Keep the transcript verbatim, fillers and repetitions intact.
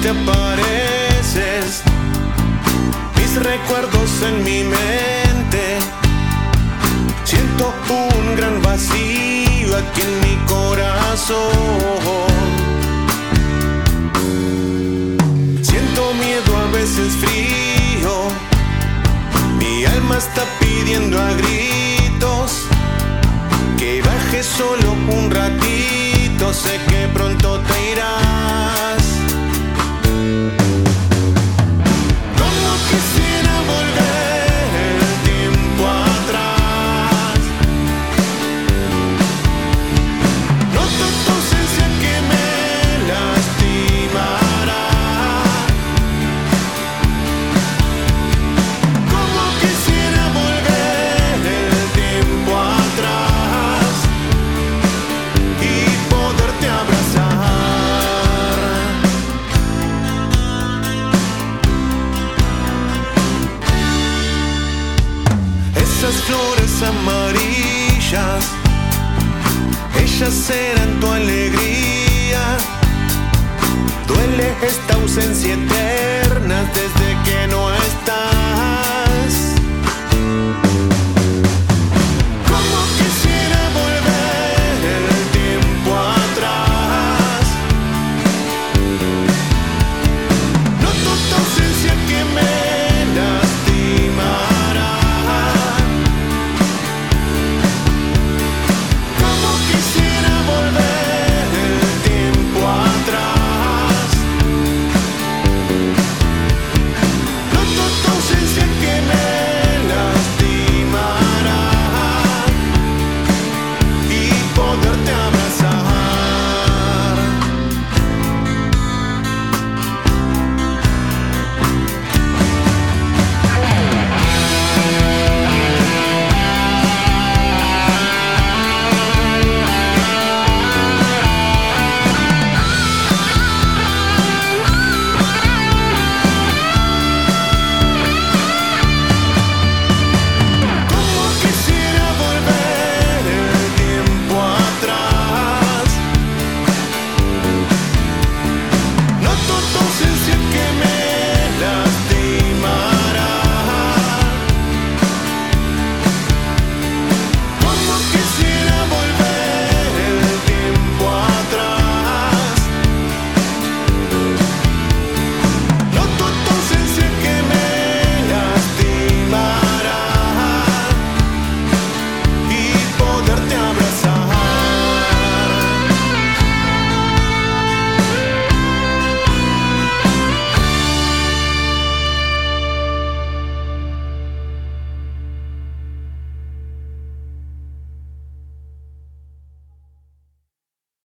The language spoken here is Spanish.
te apareces, mis recuerdos en mi mente. Siento un gran vacío aquí en mi corazón. Siento miedo, a veces frío. Mi alma está pidiendo a gritos que baje solo un ratito. Sé que pronto te irás. Como quisiera volver el tiempo atrás. Noto tu ausencia que me lastimará. Como quisiera volver el tiempo atrás y poderte abrazar. Esas flores amarillas, ellas eran tu alegría. Duele esta ausencia eterna desde que no